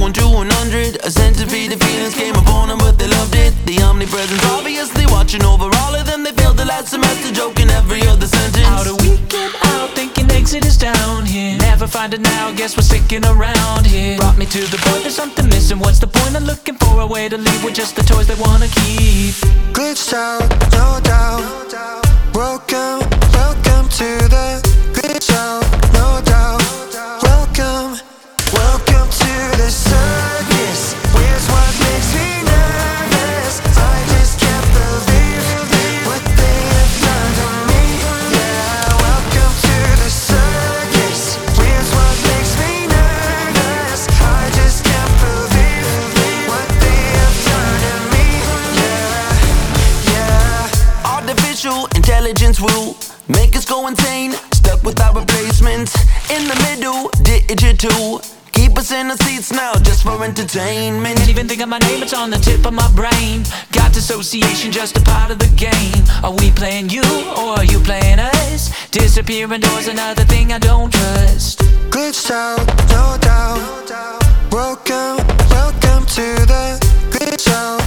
1 to 100. A centipede of feelings came upon them, but they loved it. The omnipresence obviously watching over all of them. They failed the last semester, joking every other sentence. How do we get out? Thinking exit is down here. Never find it now, guess we're sticking around here. Brought me to the point, there's something missing. What's the point of looking for a way to leave with just the toys they wanna keep? Glitched out, no doubt. Welcome, welcome to the glitch out, no doubt. Welcome, welcome to the circus. Here's what makes me nervous. I just can't believe what they have done to me. Yeah, welcome to the circus. Here's what makes me nervous. I just can't believe what they have done to me. Yeah, yeah. Artificial intelligence will make us go insane, stuck with our replacements. In the middle, digital, keep us in the seats now just for entertainment. Can't even think of my name, it's on the tip of my brain. Got dissociation, just a part of the game. Are we playing you, or are you playing us? Disappear indoors, another thing I don't trust. Glitched out, no doubt. Welcome, welcome to the glitch out.